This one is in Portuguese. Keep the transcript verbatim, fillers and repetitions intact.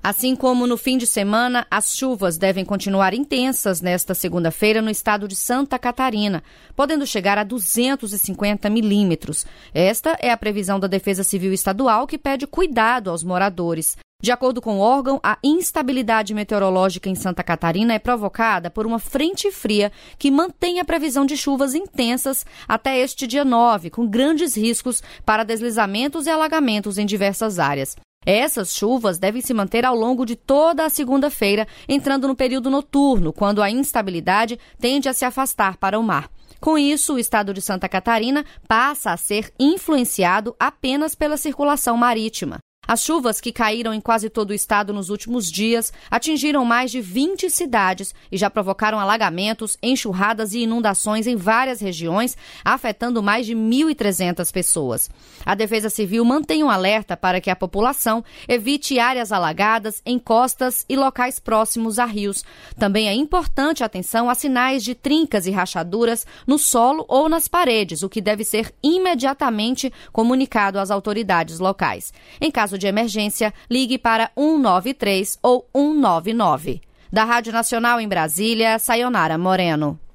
Assim como no fim de semana, as chuvas devem continuar intensas nesta segunda-feira no estado de Santa Catarina, podendo chegar a duzentos e cinquenta milímetros. Esta é a previsão da Defesa Civil Estadual, que pede cuidado aos moradores. De acordo com o órgão, a instabilidade meteorológica em Santa Catarina é provocada por uma frente fria que mantém a previsão de chuvas intensas até este dia nove, com grandes riscos para deslizamentos e alagamentos em diversas áreas. Essas chuvas devem se manter ao longo de toda a segunda-feira, entrando no período noturno, quando a instabilidade tende a se afastar para o mar. Com isso, o estado de Santa Catarina passa a ser influenciado apenas pela circulação marítima. As chuvas que caíram em quase todo o estado nos últimos dias atingiram mais de vinte cidades e já provocaram alagamentos, enxurradas e inundações em várias regiões, afetando mais de mil e trezentas pessoas. A Defesa Civil mantém um alerta para que a população evite áreas alagadas, encostas e locais próximos a rios. Também é importante a atenção a sinais de trincas e rachaduras no solo ou nas paredes, o que deve ser imediatamente comunicado às autoridades locais. Em caso de emergência, ligue para um nove três ou um nove nove. Da Rádio Nacional em Brasília, Sayonara Moreno.